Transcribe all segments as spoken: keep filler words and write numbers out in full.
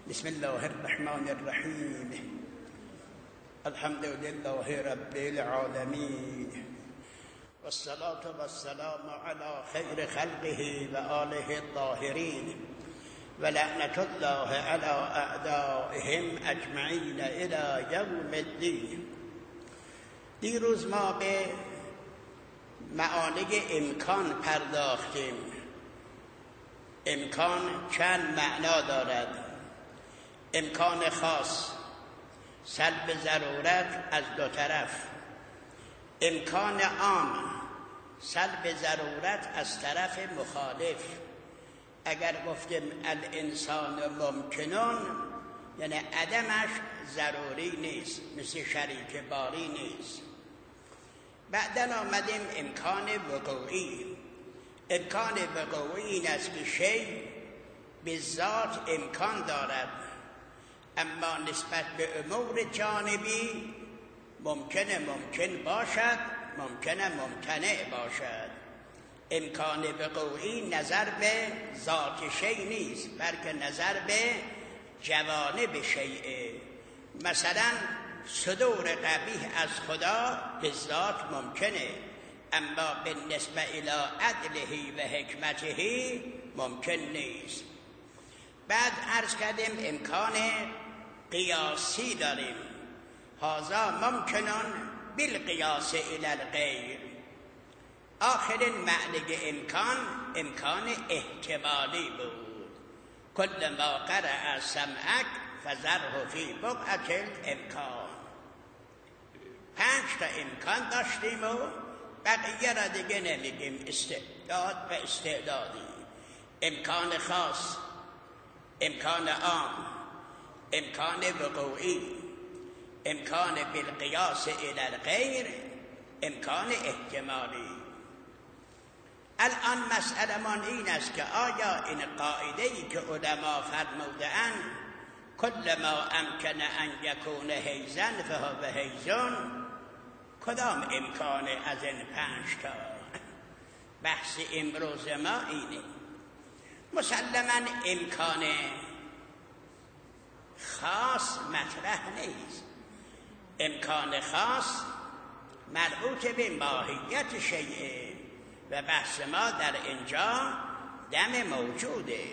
بسم الله الرحمن الرحیم. الحمد لله رب العالمین والصلاة والسلام على خیر خلقه و آله الطاهرین و لعنت الله على اعدائهم اجمعین الى یوم الدین. دیروز ما به معانی امکان پرداختیم. امکان چند معنا دارد. امکان خاص، سلب ضرورت از دو طرف. امکان عام، سلب ضرورت از طرف مخالف. اگر گفتیم الانسان ممکنون، یعنی عدمش ضروری نیست، مثل شریک باری نیست. بعدن آمدیم امکان وقوعی. امکان وقوعی این است که شیء به ذات امکان دارد، اما نسبت به امور جانبی ممکنه ممکن باشد، ممکنه ممتنع باشد. امکان وقوعی نظر به ذات شیء نیست، بلکه نظر به جوانب شیء. مثلا صدور قبیح از خدا به ذات ممکنه، اما بالنسبه الی عدله و حکمته ممکن نیست. بعد عرض کردیم امکان قیاسی داریم. هذا ممکنون بالقیاس الی الغیر. آخرین معنی امکان امکان احتمالی بود. کل ما قرأ سمعک فذره فی بقعة الامکان. پنج تا امکان داشتیم و بقیه را دیگه نمیگیم. استعداد و استعدادی. امکان خاص، امکان عام، امکان وقوعی، امکان بالقیاس الی الغیر، امکان احتمالی. الان مسئله من این است که آیا این قاعده‌ای که علما فرموده‌اند کل ما امکن ان یکون حیزا فهو حیزون، کدام امکانه از این پنج تا؟ بحث امروز ما اینه. مسلماً امکان خاص مطرح نیست. امکان خاص مربوط به ماهیت شیء و بحث ما در اینجا دم موجوده.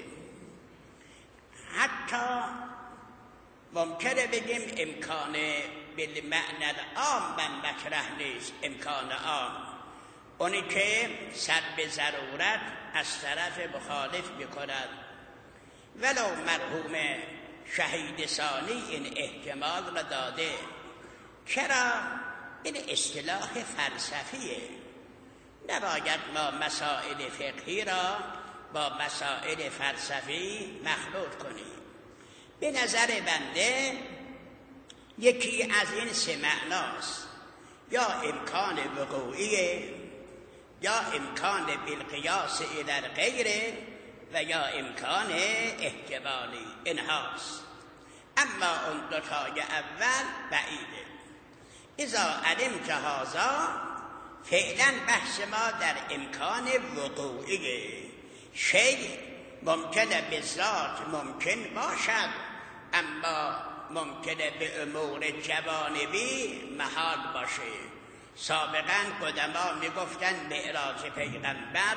حتی ممکنه بگیم امکان بالمعنی العام من مطرح نیست. امکان عام اونی که سلب ضرورت از طرف مخالف میکند، ولو مرحوم شهید ثانی این احتمال را داده. چرا؟ این اصطلاح فلسفیه. نباید ما مسائل فقهی را با مسائل فلسفی مخلوط کنیم. به نظر بنده یکی از این سه معناست: یا امکان وقوعیه، یا امکان بالقیاس الی الغیر، و یا امکان احتمالی. اینهاست. اما اون دوتای اول بعیده. اذا علمت هذا، فعلا بحث ما در امکان وقوعیه. شیء ممکنه به ذات ممکن باشد، اما ممکنه به امور جوانبی محال باشه. سابقا قدما میگفتن معراج پیغمبر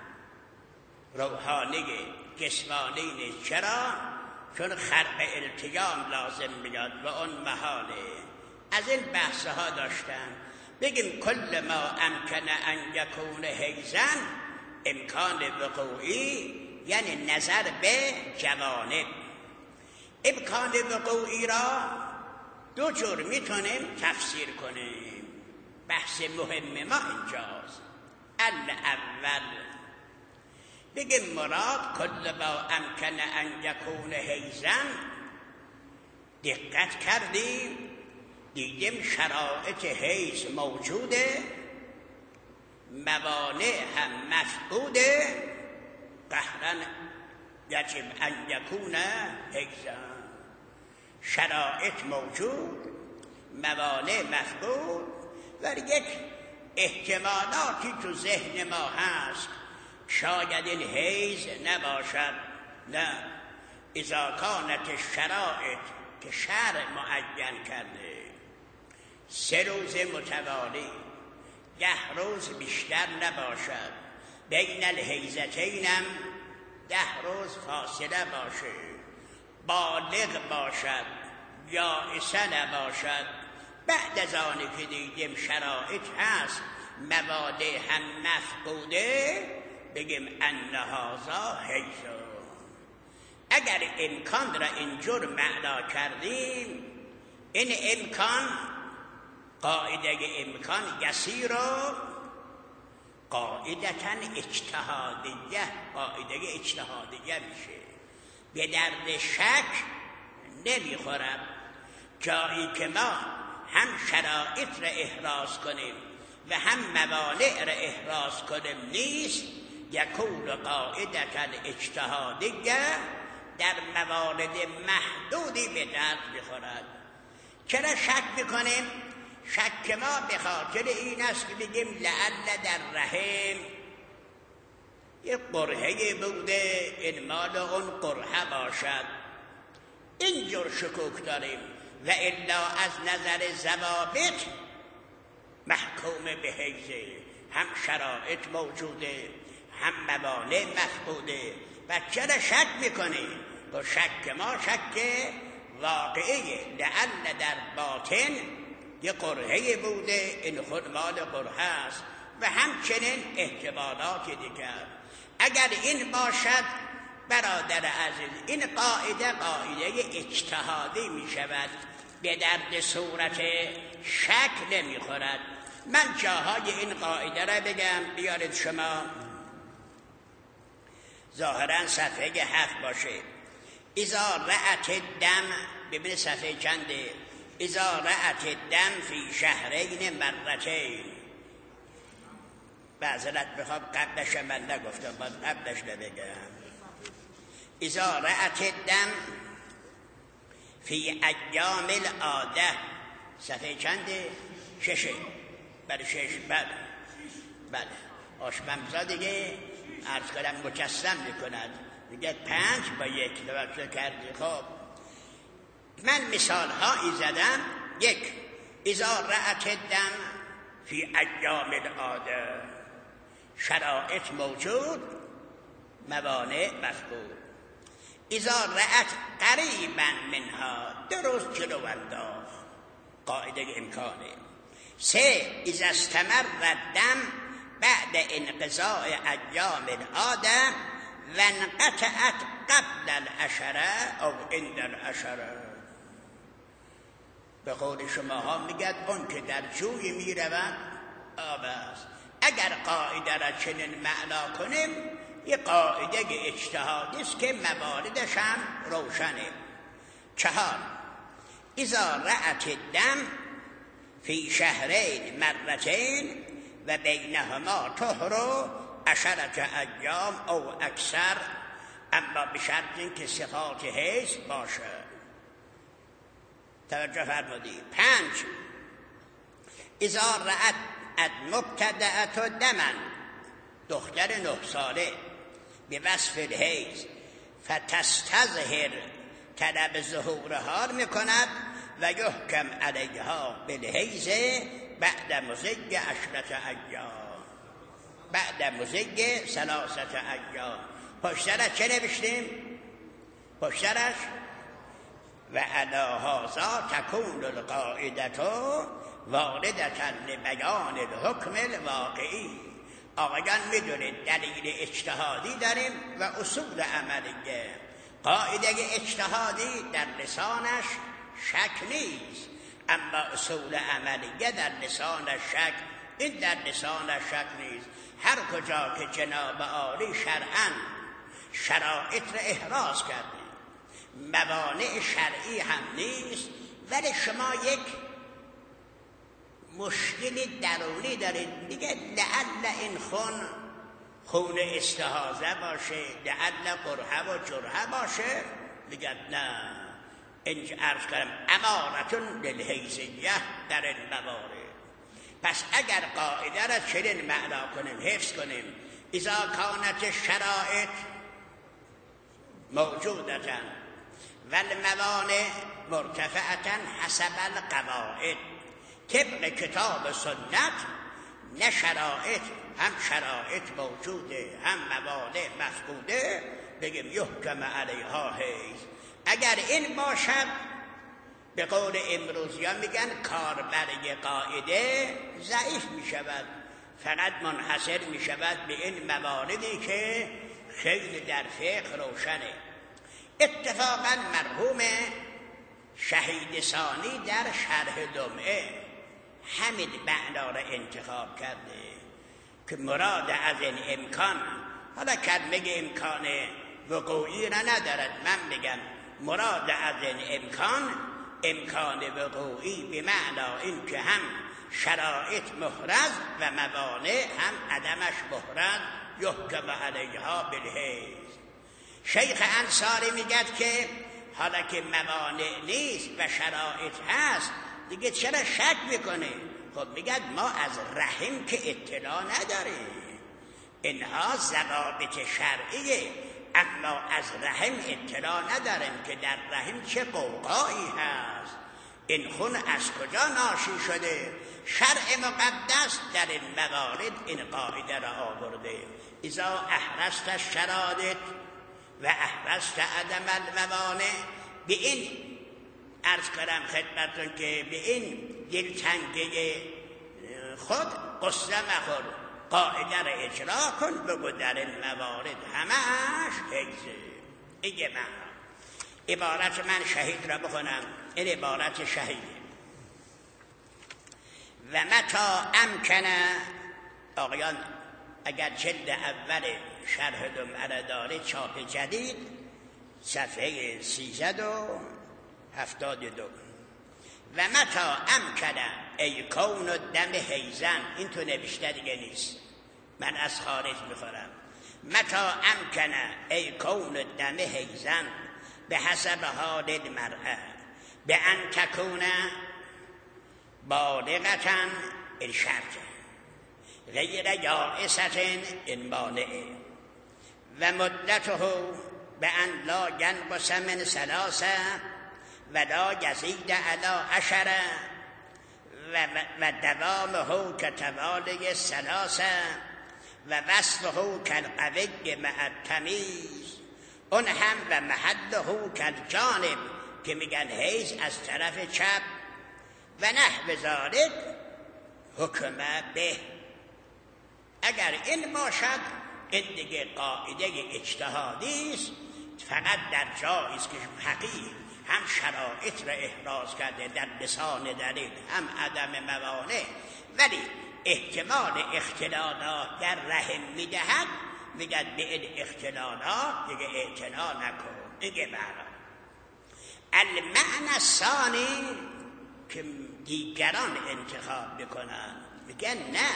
روحانی جسمانی نیست. چرا؟ چون خرق التیام لازم میاد و اون محاله. از این بحث ها داشتن. بگیم کل ما امکن ان یکون حیزن، امکان وقوعی یعنی نظر به جوانب. امکان وقوعی را دو جور میتونیم تفسیر کنیم. بحث مهم ما اینجاست. الاول بگیم مراد کل ما امکن ان یکون حیزن. دقت کردیم دیدیم شرایط حیز موجوده، موانع هم مفقوده. قهرن یجب ان یکون حیزن. شرایط موجود، موانع مفقود، و یک احتمالاتی تو ذهن ما هست. شاید این حیز نباشد. نه، اذا کانت شرایط که شرع معین کرده سه روز متوالی ده روز بیشتر نباشد، بین الحیضتینم ده روز فاصله باشه، بالغ باشد، یائسه نباشد. بعد از آنی که دیدیم شرایط هست مواد هم مفقوده بگیم ان هذا حیض. اگر امکان را اینجور معنا کردیم، این امکان قاعده امکان یسیر و قاعدتا اجتهادیه، قاعده اجتهادیه میشه، به درد شک نمیخورم. جایی که ما هم شرایط را احراز کنیم و هم موانع را احراز کنیم نیست، یکون قاعدتا اجتهادیه در موارد محدودی به درد میخورد. چرا شک میکنیم؟ شک ما به خاطر این است که بگیم لعل در رحم یک قرحه بوده، این مال اون قرحه باشد، اینجور شکوک داریم. و الا از نظر ضوابط محکوم به حیضه، هم شرایط موجوده هم موانع مفقوده. و چرا شک میکنیم؟ و شک ما شک واقعیه، لعل در باطن یه قرحه بوده، این خود مال قرحه است. و همچنین احتمالات دیگر. اگر این باشد برادر عزیز، این قاعده قاعده اجتهادی می شود، به درد صورت شک نمی خورد. من جاهای این قاعده را بگم، بیارید شما ظاهرا صفحه هفت باشه. اذا رأت الدم، ببین صفحه چنده، اذا رأت الدم فی شهرین مرتین. بعضرت بخواب قبلش من نگفتم، باید قبلش نبگم. اذا رأت الدم فی ایام العاده، صفحه چنده؟ ششه، بله شش، بله بله. آشممزا دیگه عرض کنم مجسم میکند، دیگه پنج با یک نوکه کردی. خب من مثال هایی زدم. یک، اذا رأت الدم فی ایام العاده، شرایط موجود، موانع مفقود. اذا رأت قریبا منها، دو روز جلو انداخت، قاعده امکانه. سه، اذا استمر الدم بعد انقضاء ایام العاده و انقطعت قبل العشره او عند العشره. به قول شما ها میگد اون که در جوی میرود آب است. اگر قاعده را چنین معنا کنیم، یه قاعده اجتهادی است که مواردش هم روشنه. چهار، اذا رأت الدم فی شهرین مرتین و بینهما طهر عشرت ایام او اکثر، اما به شرط اینکه صفات حیض باشه. توجه فرمودید. پنج، اذا رأت المبتدعة دما، دختر نه ساله به وصف الحیض فتستظهر، طلب ظهورها میکند و یحکم علیها بالحیض بعد مزج عشرت ایام، بعد مزج ثلاثت ایام. پشترش چه نوشتیم؟ پشترش و علی هذا تکون القاعدة واردة لبیان الحکم الواقعی. آقایان میدونید دلیل اجتهادی داریم و اصول عملیه. قاعده اجتهادی در لسانش شک نیست، اما اصول عملیه در لسانش شک، این در لسانش شک نیست. هر کجا که جناب عالی شرعاً شرایط را احراز کردیم، موانع شرعی هم نیست، ولی شما یک مشکلی درونی دارید، دیگه لعل این خون خون استحاضه باشه، لعل قرحه و جرحه باشه، دیگه نه. اینجا عرض کنم امارتون للحیضیه در این موارد. پس اگر قاعده را چنین معنا کنیم، حفظ کنیم، اذا کانت شرایط موجودتن و الموانع مرتفعتا حسب القواعد، طبق کتاب سنت، نه شرایط، هم شرایط موجوده هم موانع مفقوده، بگیم یحکم علیها حیز. اگر این باشد به قول امروزی ها میگن کاربرگ قاعده ضعیف میشود، فقط منحصر میشود به این مواردی که خیلی در فقه روشنه. اتفاقا مرحوم شهید ثانی در شرح لمعه همین معنا را انتخاب کرده که مراد از این امکان، حالا کلمه امکان وقوعی را ندارد، من بگم مراد از این امکان امکان وقوعی به معنا این که هم شرایط محرز و موانع هم عدمش محرز، یحکم علیها بالحیز. شیخ انصاری میگد که حالا که موانع نیست و شرایط هست دیگه چرا شک میکنه؟ خب میگد ما از رحم که اطلاع نداریم، اینها ضوابط شرعیه، اما از رحم اطلاع نداریم که در رحم چه قوقایی هست، این خون از کجا ناشی شده. شرع مقدس در این موارد این قاعده را آورده: اذا احرزت الشرائط و احرزت عدم الموانع. به این عرض کردم خدمتتون که به این دلتنگی خود قصه مخور، قاعده را اجرا کن، بگو در این موارد همه‌اش حیزه. ایگه من عبارت من شهید را بخونم، این عبارت شهیده: و متا امکنه. آقایان اگر جلد اول شرح لمعه داره چاپ جدید صفحه سیصد و هفتاد و دو. و متا امکنه ای کون الدم حیزن. این تو نوشته دیگه نیست، من از خارج میخورم. متا امکنه ای کون الدم حیزن به حسب حال المرأه به ان تکونه بالغتا الشرط غیر یائسة این مانعه و مدته به ان لا ینقص من ثلاثه و لا یزید علی عشره و دوامه کتوالی ثلاثه و وصفه کالقوی مع التمیز. اون هم و محله کالجانب که میگن حیز از طرف چپ و نحو ذالک حکم به. اگر این باشد این دیگه قاعده اجتهادی است، فقط در جایی است که فقیه هم شرایط را احراز کرده در لسان دلیل، هم عدم موانع، ولی احتمال اختلالات در رحم میدهد، میگد به این اختلالات دیگه اعتنا نکن. دیگه برای المعنی الثانی که دیگران انتخاب بکنن، میگن نه،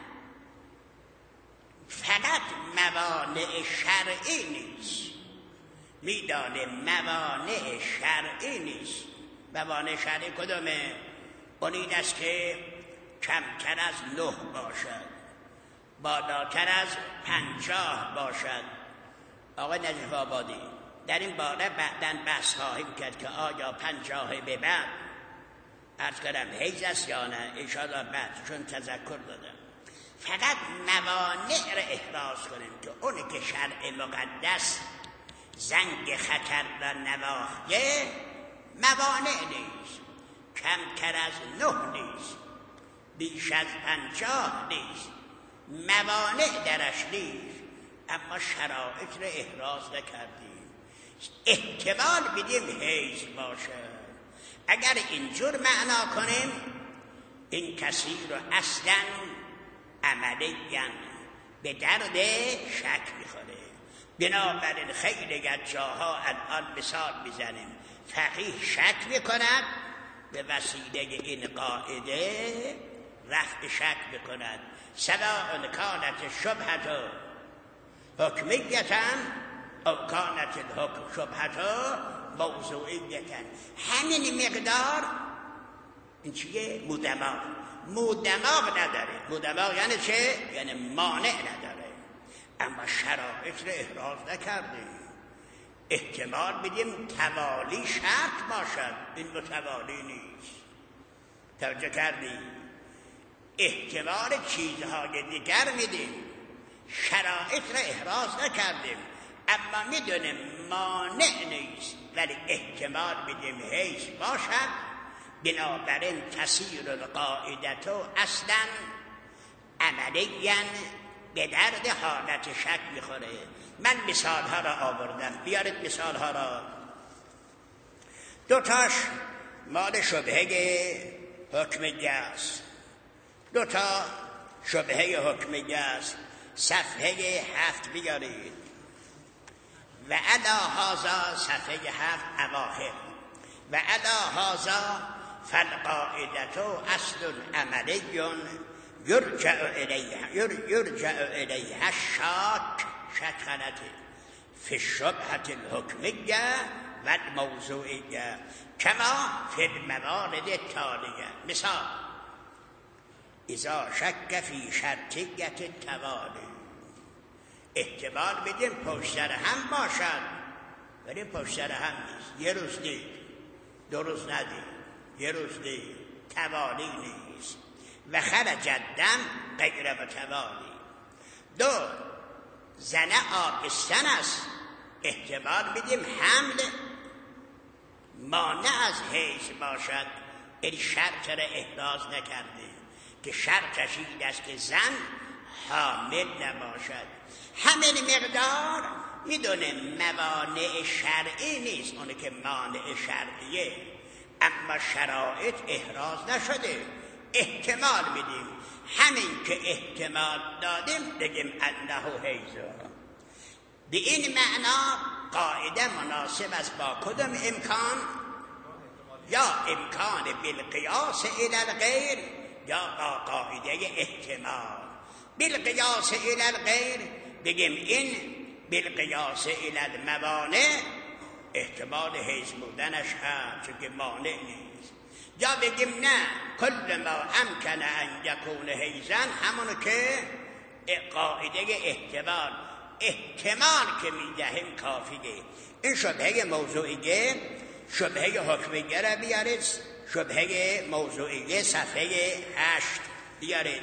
فقط موانع شرعی نیست. میدانه موانع شرعی نیست. موانع شرعی کدومه؟ اونید است که کمتر از نه باشد، بالاتر از پنجاه باشد. آقای نجف آبادی در این باره بعداً بحث خواهیم کرد که آیا پنجاه به بعد عرض کردم حیز است یا نه، انشاءالله بعد، چون تذکر دادم. فقط موانع را احراز کنیم که اونی که شرع مقدس زنگ خطر را نواخته موانع نیست، کمتر از نه نیست، بیش از پنجاه نیست، موانع درش نیست، اما شرایط را احراز نکردیم، احتمال بدیم حیز باشه. اگر اینجور معنا کنیم این کسی رو اصلا عملیاً به درد شک میخوره. بنابراین خیلی از جاها الان مثال میزنیم فقیه شک میکند، به وسیله این قاعده رفع شک میکند. سواء کانت شبهة حکمیة او کانت شبهة موضوعیة. همین مقدار این چیه؟ مودماغ. مودماغ نداره. مودماغ یعنی چه؟ یعنی مانع نداره، اما شرایط رو احراز نکرده. احتمال بدیم توالی شرط باشد، این متوالی نیست. توجه کردیم؟ احتمال چیزهای دیگر میدیم، شرایط را احراز نکردیم، اما میدونیم مانع نیست، ولی احتمال بدیم حیث باشد. بنابراین تسیر القاعدت اصلا عملیا به درد حالت شک میخوره. من مثال ها را آوردم، بیارید مثال ها را. دوتاش مال شبهه حکم است، دوتا شبهه حکم است. صفحه هفت بیارید و علا هازا، صفحه هفت اواخر، و علا هازا فالقاعدت اصل عملی یرجع الیه یرجع الیه الشاک، شک غلطه، فی الشبهة الحکمیه و الموضوعیه کما فی الموارد التالیه. مثال اذا شک فی شرطیت التوالی، احتمال بدیم پشت سر هم باشد، ولی پشت سر هم نیست. یه روز دید، دو روز ندید، یه روز دید، توالی نیست. و خرج الدم غیر متوالی. دو، زن آبستن است، احتمال بدیم حمل مانع از حیض باشد، این شرط را احراز نکرده که شرطش این است که زن حامل نباشد. همین مقدار میدونه موانع شرعی نیست، اونه که مانع شرعیه، اما شرایط احراز نشده، احتمال میدیم. همین که احتمال دادیم بگیم انه حیضه. به این معنا قاعده مناسب است با کدام امکان؟ یا امکان بالقیاس الی الغیر یا با قاعده احتمال. بالقیاس الی الغیر بگیم این بالقیاس الی الموانع احتمال حیض بودنش هست، چون که مانع نیست. یا بگیم نه، کل ما امکن ان یکون حیضا، همونو که قاعده احتمال احتمال که میدهیم کافیه. این شبهه موضوعیه، شبهه حکمیه را بیارید، شبهه موضوعیه صفحه هشت بیارید.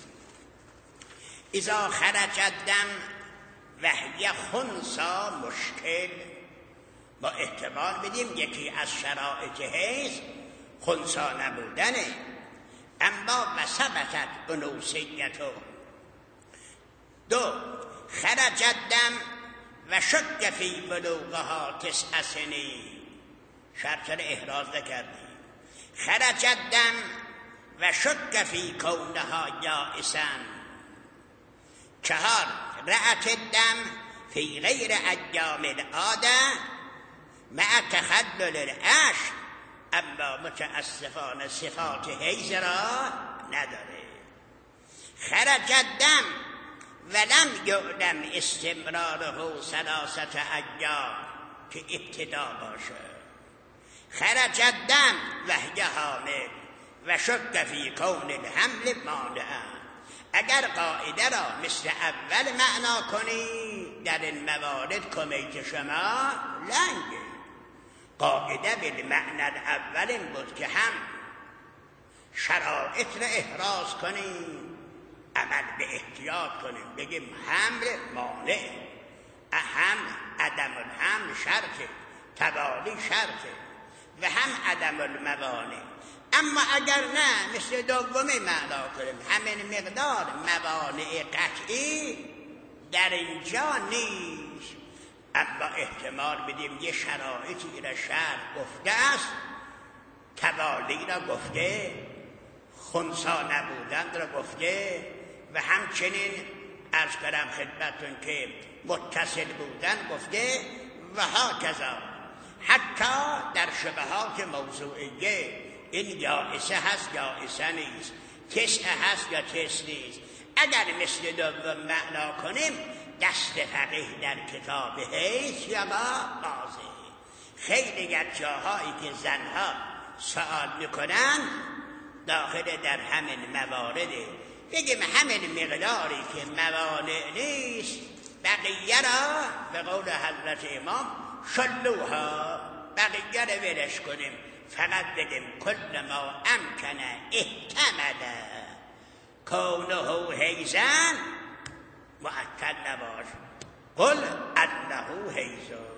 اذا خرج الدم و هی خنثی مشکل، ما احتمال بدیم یکی از شرایط حیض خنثی نبودنه، اما و ثبتت انوثیته. دو، خرج الدم و شک فی بلوغها تسع سنین، شرط را احراز نکردیم. خرج الدم و شک فی کونها یائسا. چهار، رأت الدم فی غیر ایام العاده مع تخلل العشر، اما متاسفانه صفات حیض را نداره. خرج الدم ولم یعلم استمراره ثلاثه ایام، که ابتدا باشه. خرج الدم و هی حامل و شک فی کون الحمل مانعا. اگر قاعده را مثل اول معنا کنی در این موارد کمیت شما لنگه. قاعده بالمعنی الاول بود که هم شرایط را احراز کنیم، عمل به احتیاط کنیم، بگیم حمل مانع، هم عدم الحمل شرطه، توالی شرطه، و هم عدم الموانع. اما اگر نه مثل دومی معنا کنیم، همین مقدار موانع قطعی در اینجا نیست، اما احتمال بدیم یه شرایطی را شرط گفته است، توالی را گفته، خنثی نبودن را گفته، و همچنین عرض کردم خدمتتون که متصل بودن گفته، و هاکذا. حتی در شبهات موضوعیه این یائسه هست یائسه نیست، تسعه هست یا تسع نیست. اگر مثل دوم معنا کنیم دست فقیه در کتاب حیض یا با قاضی. خیلی از جاهایی که زنها سوال میکنن داخل در همین موارده، بگیم همین مقداری که موانع نیست، بقیه را به قول حضرت امام شلوها، بقیه رو ولش کنیم، فقط بگیم کل ما امکنه احتمله کونه حیزن مؤکد نباش، قل انه حیزن.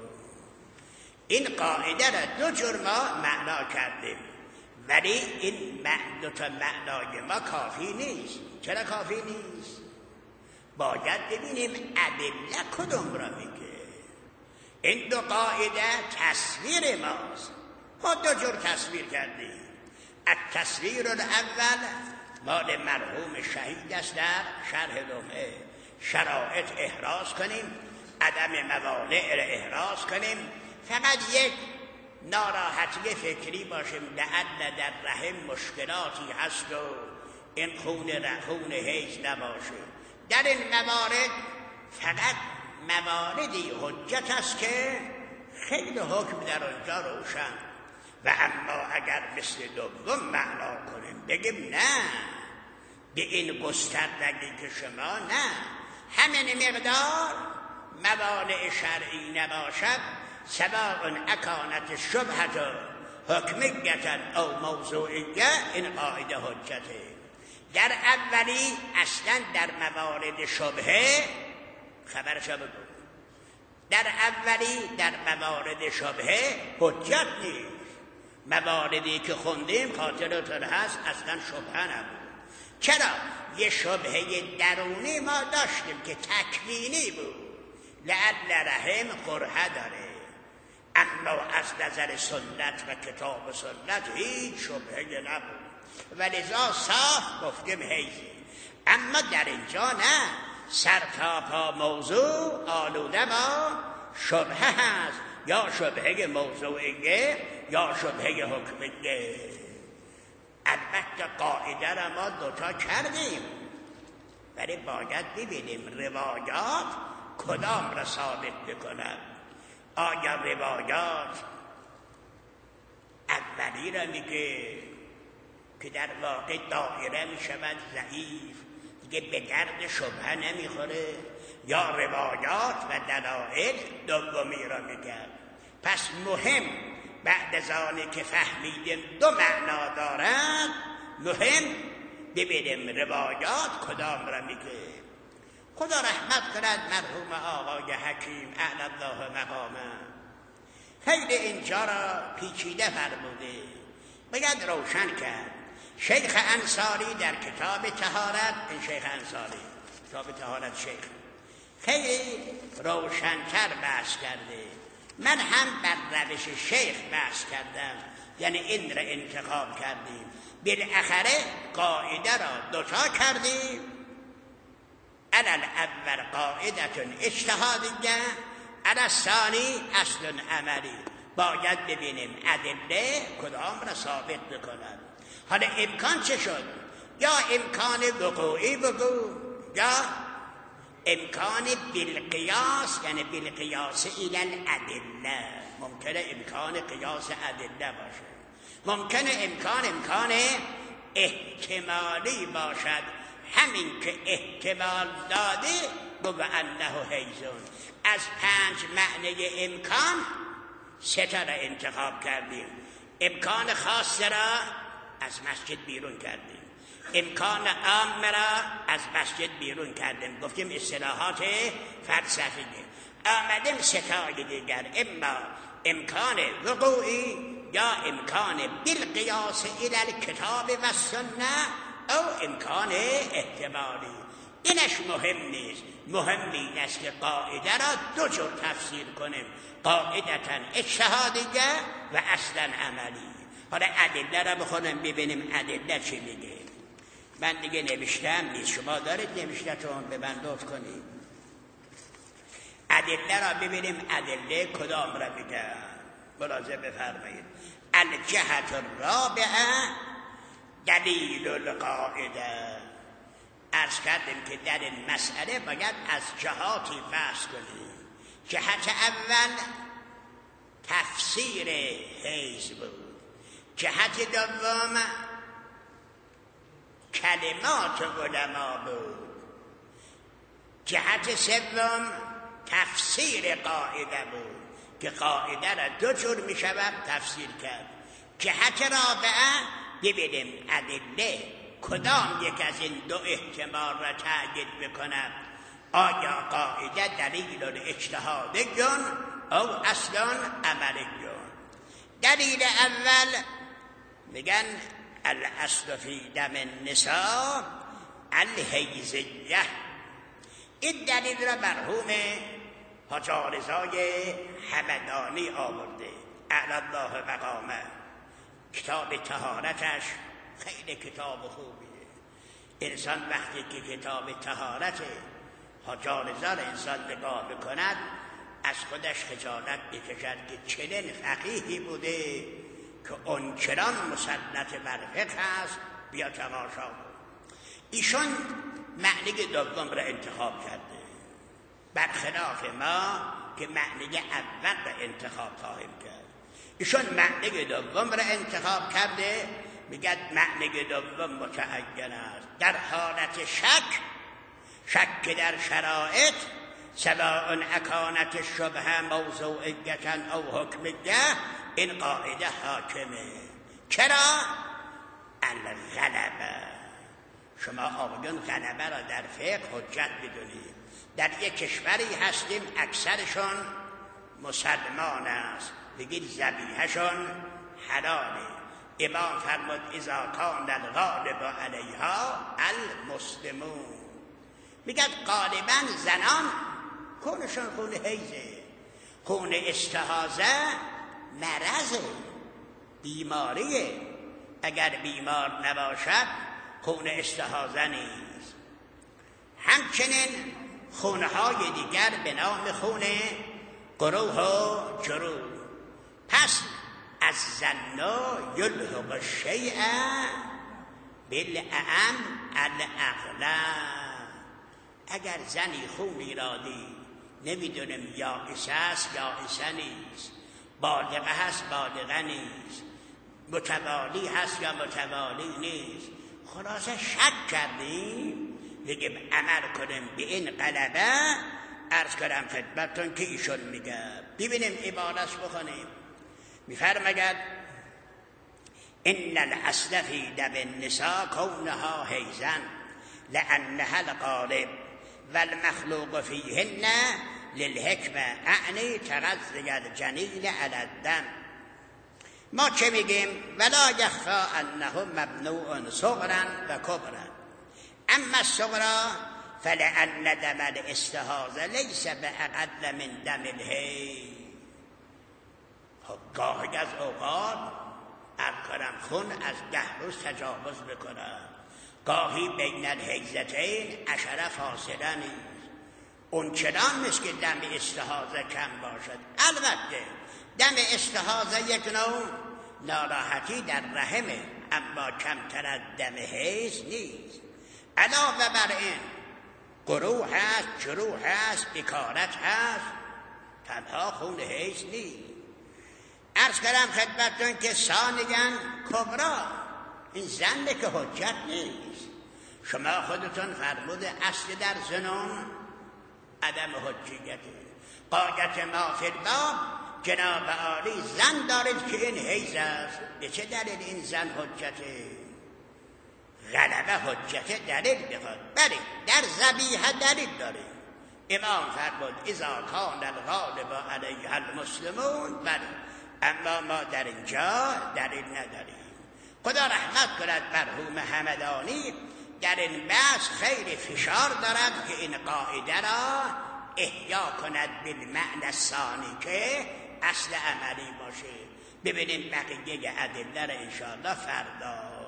این قاعده را دو جور ما معنا کردیم، ولی این دو تا معنای ما کافی نیست. چرا کافی نیست؟ باید ببینیم ادله کدوم را میگه. این دو قاعده تصویر ماست، ما دو جور تصویر کردیم. التصویر الاول مال مرحوم شهید است، در شرح لمعه شرایط احراز کنیم، عدم موانع را احراز کنیم، فقط یک ناراحتی فکری باشیم لعل در رحم مشکلاتی هست و این خون خون حیض نباشه. در این موارد فقط مواردی حجت است که خیلی حکم در آنجا روشن. و اما اگر مثل دوم معنا کنیم، بگیم نه به این گستردگی که شما، نه همین مقدار موانع شرعی نباشد، سواء اکانت شبهت حکمیت او موضوعیه، این قاعده حجته. در اولی اصلا در موارد شبهه خبرش بگو، در اولی در موارد شبهه حجت نیست. مواردی که خوندیم خاطرتون هست اصلا شبهه نبود. چرا؟ یه شبهه درونی ما داشتیم که تکوینی بود، لعل رحم قرحه داره، اما از نظر سنت و کتاب و سنت هیچ شبهه نبود، ولذا صاف گفتیم حیزه. اما در اینجا نه، سر تا پا موضوع آلوده با شبهه هست، یا شبهه موضوعیه یا شبهه حکمیه. البته قاعده را ما دوتا کردیم، ولی باید ببینیم روایات کدام را ثابت بکنند. آیا روایات اولی را میگه که در واقع دایره میشود ضعیف، دیگه به درد شبهه نمیخوره، یا روایات و دلائل دومی را میگن؟ پس مهم بعد از آنی که فهمیدیم دو معنا دارند، مهم ببینیم روایات کدام را میگه. خدا رحمت کند مرحوم آقای حکیم اعلی الله مقامه، خیلی اینجا را پیچیده فرموده، باید روشن کرد. شیخ انصاری در کتاب طهارت، این شیخ انصاری کتاب طهارت شیخ خیلی روشن‌تر بحث کرده، من هم بر روش شیخ بحث کردم، یعنی این را انتخاب کردیم. بالاخره قاعده را دوتا کردیم، علل اول قاعدة اجتهادیه، علل الثانی اصل عملی. باید ببینیم ادله کدام را ثابت بکنند. حالا امکان چه شد؟ یا امکان وقوعی بگو، یا امکان بالقیاس، یعنی بالقیاس الی الادله. ممکنه امکان قیاس ادله باشه، ممکنه امکان امکان احتمالی باشد، همین که احتمال داده بگو انه حیزون. از پنج معنی امکان سه تا را انتخاب کردیم. امکان خاص را از مسجد بیرون کردیم، امکان عام را از مسجد بیرون کردیم، گفتیم اصطلاحات فلسفیه. آمدیم ستای دیگر، اما امکان وقوعی یا امکان بالقیاس الی الکتاب و سنت او امکان احتمالی. اینش مهم نیست، مهم این است که قاعده را دو جور تفسیر کنیم، قاعدتا اجتهادیه و اصلا عملی. حالا ادله را بخونم ببینیم ادله چی میگه. من دیگه نوشتم نیست، شما دارید نوشتتون به من لطف کنید. ادله را ببینیم ادله کدام را میگه. ملاحظه بفرمایید. الجهت الرابعه دلیل القاعده. عرض کردیم که در این مسئله باید از جهاتی بحث کنیم. جهت اول تفسیر حیض بود، جهت دوم کلمات علما بود، جهت سوم تفسیر قاعده بود. که قاعده را دو جور می شود تفسیر کرد. جهت رابعه ببینیم ادله کدام یک از این دو احتمال را تأیید بکند. آیا قاعده دلیل اجتهادی او اصلا عملی؟ دلیل اول میگن الاصل فی دم النساء الحیضیه. این دلیل را مرحوم حاج رضای همدانی آورده اعلی الله مقامه. کتاب طهارتش خیلی کتاب خوبیه. انسان وقتی که کتاب طهارت حاج رضا را انسان نگاه بکند از خودش خجالت بکشد که چنین فقیهی بوده که اونچنان مسلط بر فقه است. بیا تماشا کن. ایشون معنی دوم را انتخاب کرده، برخلاف ما که معنی اول را انتخاب خواهیم کرد. ایشون معنی دوم را انتخاب کرده، میگه معنی دوم متعین است در حالت شک، شک در شرایط، سواء اکانت شبه موضوعیتا او حکمیه، این قاعده حاکمه. چرا؟ الغلبه. شما آقایون غلبه را در فقه حجت بدونید. در یک کشوری هستیم اکثرشون مسلمان است، بگید ذبیحه‌شون حلاله. امام فرمود اذا کان الغالب علیها المسلمون. میگه غالبا زنان خونشون خون حیضه، خون استحاضه مرضه، بیماریه. اگر بیمار نباشد خون استحاضه نیست. همچنین خونهای دیگر به نام خون گروه و جروح. پس از زنا یلحق الشیء بالاعم الاغلب. اگر زنی خونی را دید نمیدونم یائسه است یائسه نیست، بالغه هست بالغه نیست، متوالی هست یا متوالی نیست، خلاصه شک کردیم بگیم عمل کنیم به این غلبه. عرض کردم خدمتتون که ایشون میگه. ببینیم عبارتش بخونیم. میفرماید ان الاصل فی دم النساء کونها حیضا لانها الغالب والمخلوق فیهن للحکمه اعنی تغذی الجنین علی الدم. ما چه میگیم؟ ولا یخفا انه ممنوع صغرا و کبرا، اما الصغرا فلان دم الاستحاضه لیس باقل من دم الحیض. گاهی از اوقات افکارم خون از ده روز تجاوز بکنم، گاهی بین الحیضتین عشره فاصله نیست. اون چنان نیست که دم استحاضه کم باشد. البته دم استحاضه یک نوع ناراحتی در رحمه، اما کمتر از دم حیض نیست. علاوه بر این گروه هست، جروح هست، بکارت هست، تنها خون حیض نیست. عرض کردم خدمتتون که ثانیاً کبرا، این زنده که حجت نیست. شما خودتون فرمود اصل در زنون عدم حجیته. قاعدت ما فی الباب جناب عالی زن دارید که این حیض است. به چه دلیل این زن حجته؟ غلبه حجته دلیل بخواد. بله در ذبیحه دلیل داریم. امام فرمود اذا کان الغالب علیها المسلمون. بله، اما ما در اینجا دلیل نداریم. خدا رحمت کند مرحوم همدانی در این بحث خیلی فشار دارد که این قاعده را احیا کند بالمعنی الثانی که اصل عملی باشه. ببینیم بقیه ادله را انشاءالله فردا.